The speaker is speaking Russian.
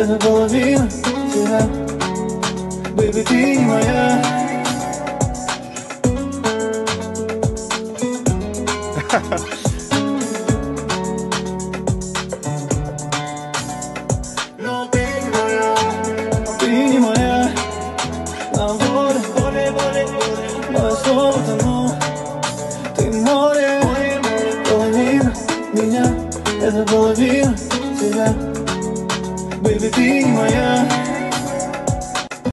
это половина тебя. Baby, ты не моя. Но ты не моя. Ты не моя. На воле, мое слово тону. Ты море, половина меня, это половина тебя. Baby, ты не моя.